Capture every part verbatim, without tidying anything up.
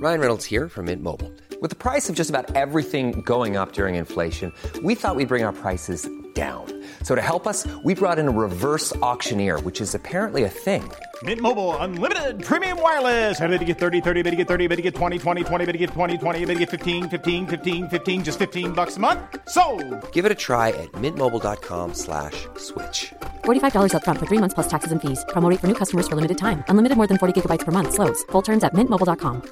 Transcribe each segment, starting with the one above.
Ryan Reynolds here from Mint Mobile. With the price of just about everything going up during inflation, we thought we'd bring our prices down. So to help us, we brought in a reverse auctioneer, which is apparently a thing. Mint Mobile Unlimited Premium Wireless. How to get thirty, thirty, how to get thirty, how to get twenty, twenty, twenty, how to get twenty, twenty, how to get fifteen, fifteen, fifteen, fifteen, just fifteen bucks a month? Sold! Give it a try at mintmobile.com slash switch. forty-five dollars up front for three months plus taxes and fees. Promo rate for new customers for limited time. Unlimited more than forty gigabytes per month. Slows full terms at mint mobile dot com.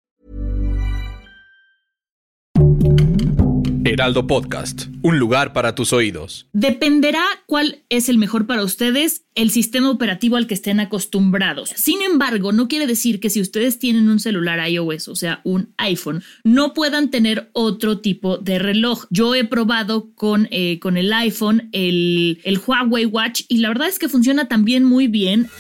Heraldo Podcast, un lugar para tus oídos. Dependerá cuál es el mejor para ustedes, el sistema operativo al que estén acostumbrados. Sin embargo, no quiere decir que si ustedes tienen un celular iOS, o sea, un iPhone, no puedan tener otro tipo de reloj. Yo he probado con, eh, con el iPhone el, el Huawei Watch y la verdad es que funciona también muy bien.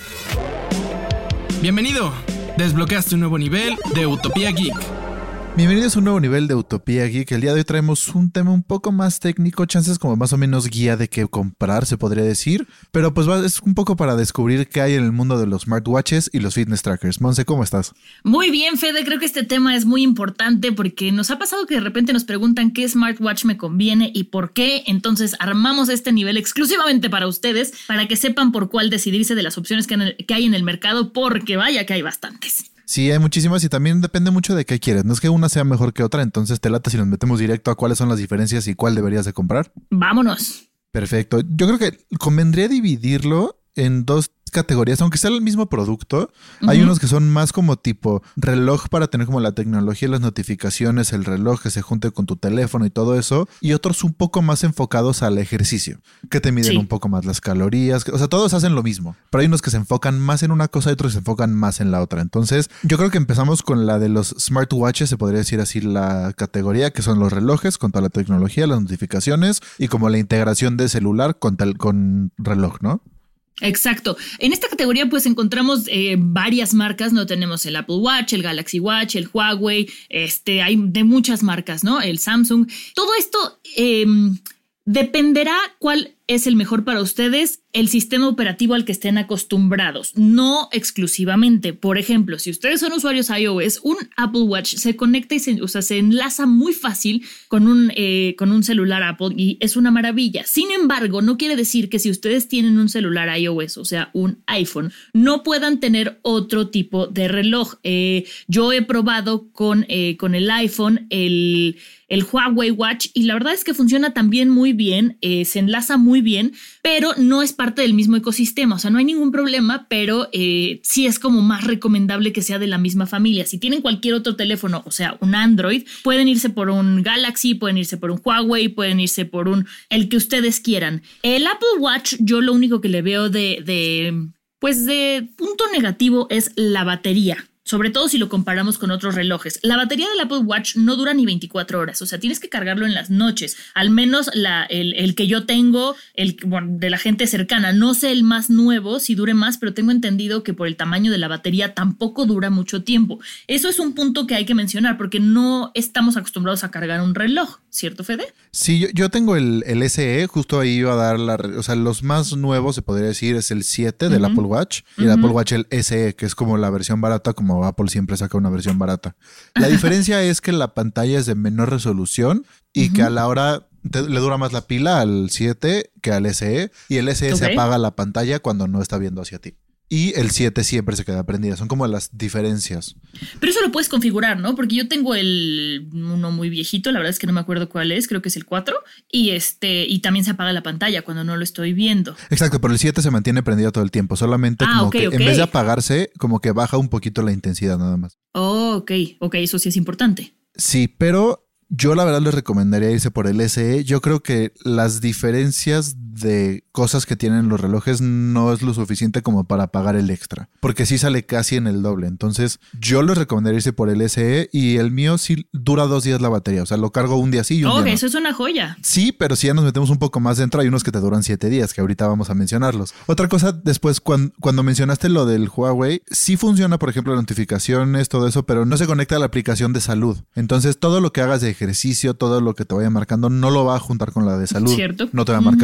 Bienvenido. Desbloqueaste un nuevo nivel de Utopía Geek. Bienvenidos a un nuevo nivel de Utopía Geek. El día de hoy traemos un tema un poco más técnico, chances como más o menos guía de qué comprar, se podría decir. Pero pues va, es un poco para descubrir qué hay en el mundo de los smartwatches y los fitness trackers. Monse, ¿cómo estás? Muy bien, Fede. Creo que este tema es muy importante porque nos ha pasado que de repente nos preguntan qué smartwatch me conviene y por qué. Entonces armamos este nivel exclusivamente para ustedes, para que sepan por cuál decidirse de las opciones que, que hay en el mercado, porque vaya que hay bastantes. Sí, hay muchísimas y también depende mucho de qué quieres. No es que una sea mejor que otra, entonces te lata si nos metemos directo a cuáles son las diferencias y cuál deberías de comprar. Vámonos. Perfecto. Yo creo que convendría dividirlo en dos categorías, aunque sea el mismo producto. Uh-huh. Hay unos que son más como tipo reloj para tener como la tecnología, las notificaciones, el reloj que se junte con tu teléfono y todo eso, y otros un poco más enfocados al ejercicio, que te miden sí. un poco más las calorías, o sea, todos hacen lo mismo, pero hay unos que se enfocan más en una cosa y otros que se enfocan más en la otra. Entonces, yo creo que empezamos con la de los smartwatches, se podría decir así la categoría, que son los relojes con toda la tecnología, las notificaciones y como la integración de celular con, tal, con reloj, ¿no? Exacto. En esta categoría pues encontramos eh, varias marcas, ¿no? Tenemos el Apple Watch, el Galaxy Watch, el Huawei, este, hay de muchas marcas, ¿no? El Samsung. Todo esto eh, dependerá cuál es el mejor para ustedes, el sistema operativo al que estén acostumbrados, no exclusivamente. Por ejemplo, si ustedes son usuarios iOS, un Apple Watch se conecta y se, o sea, se enlaza muy fácil con un, eh, con un celular Apple y es una maravilla. Sin embargo, no quiere decir que si ustedes tienen un celular iOS, o sea, un iPhone, no puedan tener otro tipo de reloj. Eh, yo he probado con, eh, con el iPhone el, el Huawei Watch y la verdad es que funciona también muy bien, eh, se enlaza muy bien, pero no es parte del mismo ecosistema, o sea, no hay ningún problema, pero eh, sí es como más recomendable que sea de la misma familia. Si tienen cualquier otro teléfono, o sea, un Android, pueden irse por un Galaxy, pueden irse por un Huawei, pueden irse por un, el que ustedes quieran. El Apple Watch, yo lo único que le veo de, de pues de punto negativo es la batería. Sobre todo si lo comparamos con otros relojes. La batería del Apple Watch no dura ni veinticuatro horas, o sea, tienes que cargarlo en las noches. Al menos la, el, el que yo tengo, el bueno, de la gente cercana. No sé el más nuevo, si dure más, pero tengo entendido que por el tamaño de la batería tampoco dura mucho tiempo. Eso es un punto que hay que mencionar porque no estamos acostumbrados a cargar un reloj, ¿cierto, Fede? Sí, yo, yo tengo el, el S E, justo ahí iba a dar la... O sea, los más nuevos, se podría decir, es el siete del uh-huh. Apple Watch y el uh-huh. Apple Watch el S E, que es como la versión barata, como Apple siempre saca una versión barata. La diferencia es que la pantalla es de menor resolución y uh-huh. que a la hora te, le dura más la pila al siete que al S E y el S E okay. se apaga la pantalla cuando no está viendo hacia ti. Y el siete siempre se queda prendida. Son como las diferencias. Pero eso lo puedes configurar, ¿no? Porque yo tengo el uno muy viejito, la verdad es que no me acuerdo cuál es, creo que es el cuatro. Y este y también se apaga la pantalla cuando no lo estoy viendo. Exacto, pero el siete se mantiene prendido todo el tiempo. Solamente ah, como okay, que okay. en vez de apagarse, como que baja un poquito la intensidad nada más. Oh, ok, ok, eso sí es importante. Sí, pero yo la verdad les recomendaría irse por el S E. Yo creo que las diferencias de cosas que tienen los relojes no es lo suficiente como para pagar el extra, porque sí sale casi en el doble. Entonces yo les recomendaría irse por el S E y el mío sí dura dos días la batería, o sea, lo cargo un día sí y un oh, día no. Eso es una joya. Sí, pero si ya nos metemos un poco más dentro, hay unos que te duran siete días, que ahorita vamos a mencionarlos. Otra cosa después, cuando, cuando mencionaste lo del Huawei, sí funciona, por ejemplo, notificaciones, todo eso, pero no se conecta a la aplicación de salud. Entonces todo lo que hagas de ejercicio, todo lo que te vaya marcando, no lo va a juntar con la de salud. ¿Cierto? No te va a marcar uh-huh. los pasos.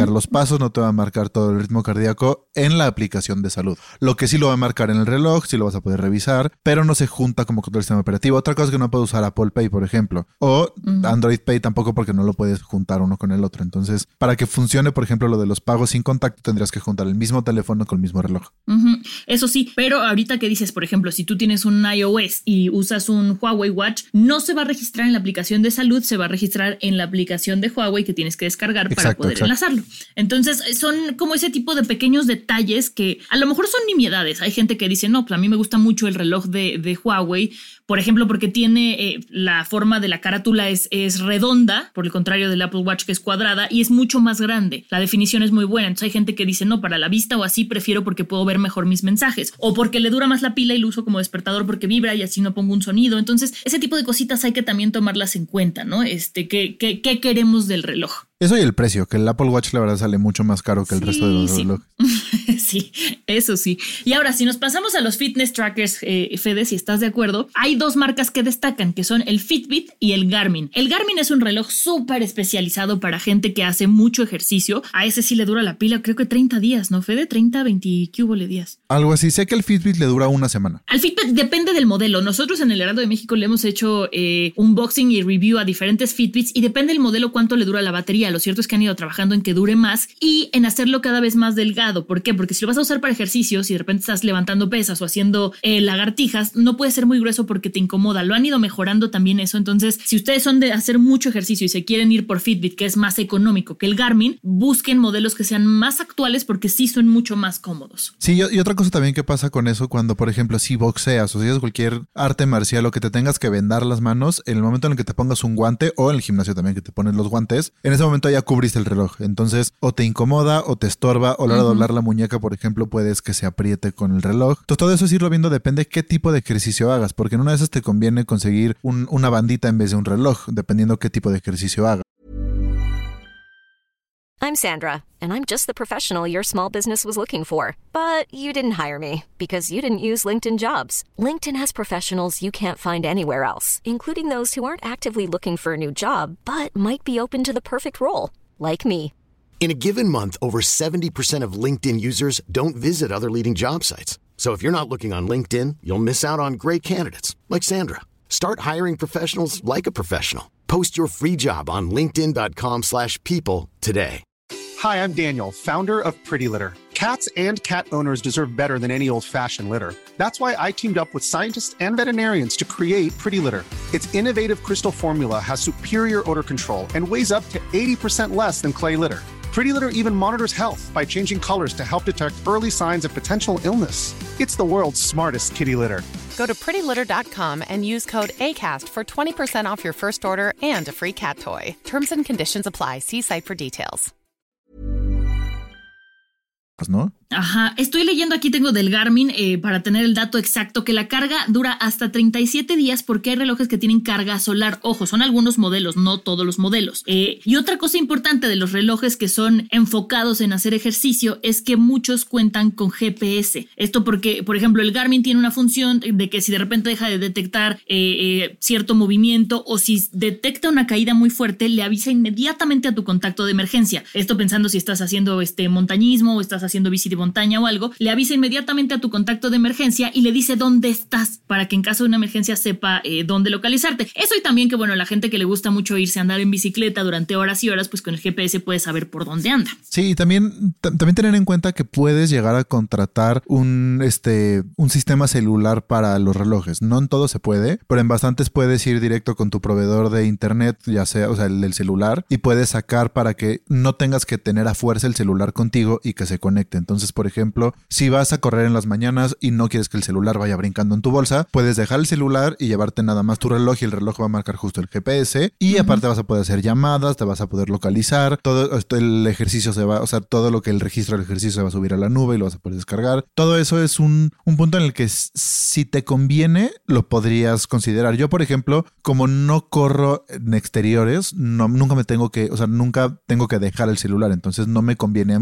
pasos, no te va a marcar todo el ritmo cardíaco en la aplicación de salud. Lo que sí lo va a marcar en el reloj, sí lo vas a poder revisar, pero no se junta como con todo el sistema operativo. Otra cosa es que no puedes usar Apple Pay, por ejemplo, o uh-huh. Android Pay tampoco, porque no lo puedes juntar uno con el otro. Entonces, para que funcione, por ejemplo, lo de los pagos sin contacto, tendrías que juntar el mismo teléfono con el mismo reloj. Uh-huh. Eso sí, pero ahorita que dices, por ejemplo, si tú tienes un iOS y usas un Huawei Watch, no se va a registrar en la aplicación de salud, se va a registrar en la aplicación de Huawei que tienes que descargar exacto, para poder exacto. enlazarlo. Entonces, son como ese tipo de pequeños detalles que a lo mejor son nimiedades. Hay gente que dice, no, pues a mí me gusta mucho el reloj de, de Huawei, por ejemplo, porque tiene eh, la forma de la carátula es, es redonda, por el contrario del Apple Watch que es cuadrada, y es mucho más grande. La definición es muy buena. Entonces hay gente que dice, no, para la vista o así prefiero porque puedo ver mejor mis mensajes. O porque le dura más la pila y lo uso como despertador porque vibra y así no pongo un sonido. Entonces ese tipo de cositas hay que también tomarlas en cuenta, ¿no? Este, ¿qué, qué, qué queremos del reloj? Eso y el precio, que el Apple Watch la verdad sale mucho más caro que el sí, resto de los sí. relojes. Sí, eso sí. Y ahora, si nos pasamos a los fitness trackers, eh, Fede, si estás de acuerdo, hay dos marcas que destacan, que son el Fitbit y el Garmin. El Garmin es un reloj súper especializado para gente que hace mucho ejercicio. A ese sí le dura la pila, creo que treinta días, ¿no, Fede? treinta, veinte, ¿qué hubo le días? Algo así. Sé que el Fitbit le dura una semana. Al Fitbit depende del modelo. Nosotros en el Heraldo de México le hemos hecho eh, unboxing y review a diferentes Fitbits y depende del modelo cuánto le dura la batería. Lo cierto es que han ido trabajando en que dure más y en hacerlo cada vez más delgado. ¿Por qué? Porque si lo vas a usar para ejercicios y de repente estás levantando pesas o haciendo eh, lagartijas, no puede ser muy grueso porque te incomoda. Lo han ido mejorando también eso. Entonces, si ustedes son de hacer mucho ejercicio y se quieren ir por Fitbit, que es más económico que el Garmin, busquen modelos que sean más actuales porque sí son mucho más cómodos. Sí, y otra cosa también que pasa con eso cuando, por ejemplo, si boxeas o si haces cualquier arte marcial o que te tengas que vendar las manos, en el momento en el que te pongas un guante o en el gimnasio también que te pones los guantes, en ese momento ya cubriste el reloj. Entonces, o te incomoda o te estorba o a la hora de doblar la muñeca, por ejemplo, puedes que se apriete con el reloj. Entonces, todo eso es irlo viendo, depende qué tipo de ejercicio hagas, porque en una de esas te conviene conseguir un, una bandita en vez de un reloj, dependiendo qué tipo de ejercicio hagas. I'm Sandra, and I'm just the professional your small business was looking for. But you didn't hire me because you didn't use LinkedIn Jobs. LinkedIn has professionals you can't find anywhere else, including those who aren't actively looking for a new job, but might be open to the perfect role, like me. In a given month, over seventy percent of LinkedIn users don't visit other leading job sites. So if you're not looking on LinkedIn, you'll miss out on great candidates like Sandra. Start hiring professionals like a professional. Post your free job on linkedin.com slash people today. Hi, I'm Daniel, founder of Pretty Litter. Cats and cat owners deserve better than any old-fashioned litter. That's why I teamed up with scientists and veterinarians to create Pretty Litter. Its innovative crystal formula has superior odor control and weighs up to eighty percent less than clay litter. Pretty Litter even monitors health by changing colors to help detect early signs of potential illness. It's the world's smartest kitty litter. Go to pretty litter dot com and use code ACAST for twenty percent off your first order and a free cat toy. Terms and conditions apply. See site for details. ¿No? Ajá, estoy leyendo aquí, tengo del Garmin eh, para tener el dato exacto, que la carga dura hasta treinta y siete días porque hay relojes que tienen carga solar. Ojo, son algunos modelos, no todos los modelos. Eh, y otra cosa importante de los relojes que son enfocados en hacer ejercicio es que muchos cuentan con G P S. Esto porque, por ejemplo, el Garmin tiene una función de que si de repente deja de detectar eh, eh, cierto movimiento o si detecta una caída muy fuerte, le avisa inmediatamente a tu contacto de emergencia. Esto pensando si estás haciendo este montañismo o estás haciendo bici de montaña o algo, le avisa inmediatamente a tu contacto de emergencia y le dice dónde estás para que en caso de una emergencia sepa eh, dónde localizarte. Eso y también que, bueno, la gente que le gusta mucho irse a andar en bicicleta durante horas y horas, pues con el G P S puede saber por dónde anda. Sí, y también, t- también tener en cuenta que puedes llegar a contratar un, este, un sistema celular para los relojes. No en todo se puede, pero en bastantes puedes ir directo con tu proveedor de internet, ya sea, o sea, el del celular, y puedes sacar para que no tengas que tener a fuerza el celular contigo y que se conecte. Entonces, por ejemplo, si vas a correr en las mañanas y no quieres que el celular vaya brincando en tu bolsa, puedes dejar el celular y llevarte nada más tu reloj y el reloj va a marcar justo el G P S y uh-huh. aparte vas a poder hacer llamadas, te vas a poder localizar, todo el ejercicio se va, o sea, todo lo que el registro del ejercicio se va a subir a la nube y lo vas a poder descargar. Todo eso es un, un punto en el que si te conviene lo podrías considerar. Yo, por ejemplo, como no corro en exteriores, no, nunca me tengo que, o sea, nunca tengo que dejar el celular, entonces no me conviene a mí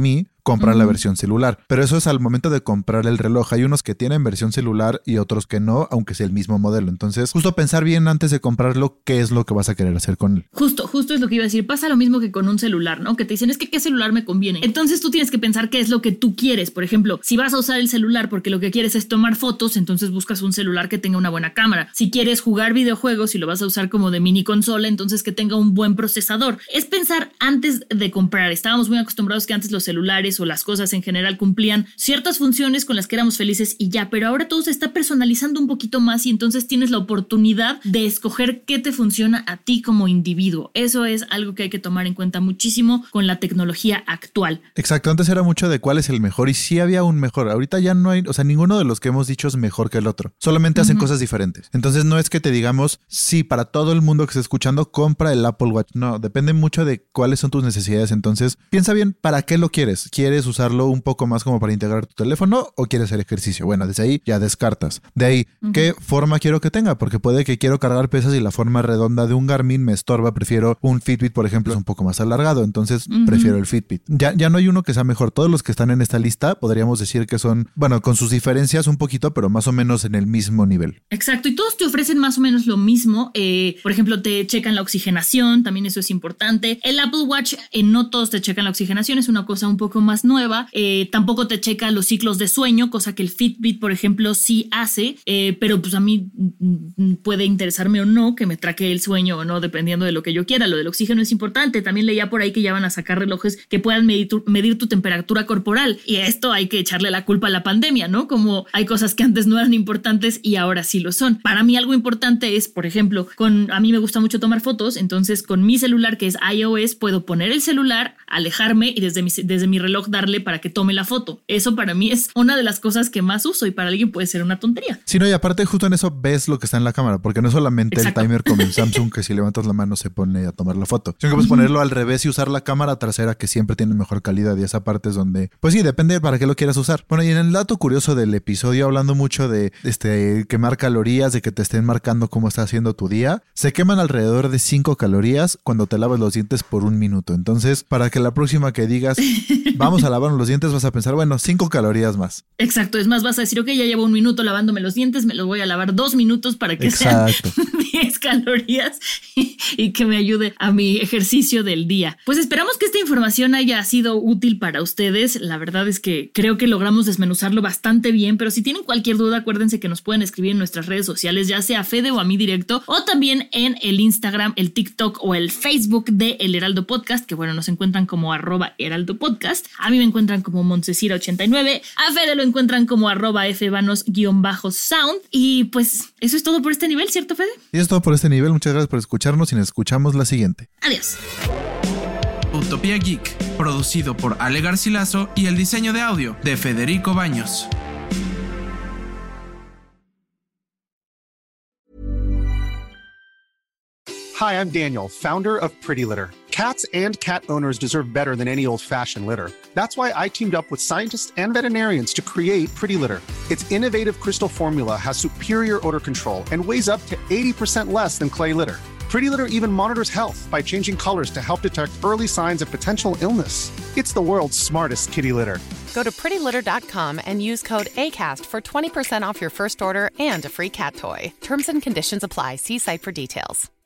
comprar uh-huh. la versión celular. Pero eso es al momento de comprar el reloj. Hay unos que tienen versión celular y otros que no, aunque sea el mismo modelo. Entonces, justo pensar bien antes de comprarlo, qué es lo que vas a querer hacer con él. Justo, justo es lo que iba a decir. Pasa lo mismo que con un celular, ¿no? Que te dicen, es que qué celular me conviene. Entonces tú tienes que pensar qué es lo que tú quieres. Por ejemplo, si vas a usar el celular porque lo que quieres es tomar fotos, entonces buscas un celular que tenga una buena cámara. Si quieres jugar videojuegos y lo vas a usar como de mini consola, entonces que tenga un buen procesador. Es pensar antes de comprar. Estábamos muy acostumbrados que antes los celulares o las cosas en general cumplían ciertas funciones con las que éramos felices y ya, pero ahora todo se está personalizando un poquito más y entonces tienes la oportunidad de escoger qué te funciona a ti como individuo. Eso es algo que hay que tomar en cuenta muchísimo con la tecnología actual. Exacto, antes era mucho de cuál es el mejor y sí había un mejor. Ahorita ya no hay, o sea, ninguno de los que hemos dicho es mejor que el otro. Solamente hacen uh-huh. cosas diferentes. Entonces no es que te digamos, sí, para todo el mundo que esté escuchando, compra el Apple Watch. No, depende mucho de cuáles son tus necesidades. Entonces piensa bien para qué lo quieres. ¿Quieres usarlo un poco más como para integrar tu teléfono o quieres hacer ejercicio? Bueno, desde ahí ya descartas. De ahí, uh-huh. ¿qué forma quiero que tenga? Porque puede que quiero cargar pesas y la forma redonda de un Garmin me estorba. Prefiero un Fitbit, por ejemplo, es un poco más alargado. Entonces uh-huh. prefiero el Fitbit. Ya, ya no hay uno que sea mejor. Todos los que están en esta lista podríamos decir que son, bueno, con sus diferencias un poquito, pero más o menos en el mismo nivel. Exacto. Y todos te ofrecen más o menos lo mismo. Eh, por ejemplo, te checan la oxigenación. También eso es importante. El Apple Watch, eh, no todos te checan la oxigenación. Es una cosa un poco más nueva. Eh, tampoco te checa los ciclos de sueño, cosa que el Fitbit, por ejemplo, sí hace. Eh, pero pues a mí mm, puede interesarme o no que me traque el sueño o no, dependiendo de lo que yo quiera. Lo del oxígeno es importante. También leía por ahí que ya van a sacar relojes que puedan medir tu, medir tu temperatura corporal. Y a esto hay que echarle la culpa a la pandemia, ¿no? Como hay cosas que antes no eran importantes y ahora sí lo son. Para mí algo importante es, por ejemplo, con a mí me gusta mucho tomar fotos, entonces con mi celular que es iOS puedo poner el celular, alejarme y desde mi, desde mi reloj darle para que tome la foto. Eso para mí es una de las cosas que más uso y para alguien puede ser una tontería. Sí, no, y aparte justo en eso ves lo que está en la cámara, porque no es solamente Exacto. el timer como en Samsung que si levantas la mano se pone a tomar la foto, sino que puedes ponerlo al revés y usar la cámara trasera que siempre tiene mejor calidad y esa parte es donde, pues sí, depende para qué lo quieras usar. Bueno, y en el dato curioso del episodio, hablando mucho de este quemar calorías, de que te estén marcando cómo está haciendo tu día, se queman alrededor de cinco calorías cuando te lavas los dientes por un minuto. Entonces, para que la próxima que digas, vamos a lavarnos los dientes, vas a pensar, bueno, cinco calorías más. Exacto, es más, vas a decir, ok, ya llevo un minuto lavándome los dientes, me los voy a lavar dos minutos para que Exacto. sean diez calorías y, y que me ayude a mi ejercicio del día. Pues esperamos que esta información haya sido útil para ustedes. La verdad es que creo que logramos desmenuzarlo bastante bien, pero si tienen cualquier duda, acuérdense que nos pueden escribir en nuestras redes sociales, ya sea a Fede o a mí directo, o también en el Instagram, el TikTok o el Facebook de El Heraldo Podcast, que bueno, nos encuentran como arroba Heraldo Podcast. A mí me encuentran como Montesira ochenta y nueve, a Fede lo encuentran como arroba fvanos-sound y pues eso es todo por este nivel, ¿cierto, Fede? Y es todo por este nivel. Muchas gracias por escucharnos y nos escuchamos la siguiente. Adiós. Utopía Geek, producido por Ale Garcilaso y el diseño de audio de Federico Baños. Hi, I'm Daniel, founder of Pretty Litter. Cats and cat owners deserve better than any old-fashioned litter. That's why I teamed up with scientists and veterinarians to create Pretty Litter. Its innovative crystal formula has superior odor control and weighs up to eighty percent less than clay litter. Pretty Litter even monitors health by changing colors to help detect early signs of potential illness. It's the world's smartest kitty litter. Go to pretty litter dot com and use code ACAST for twenty percent off your first order and a free cat toy. Terms and conditions apply. See site for details.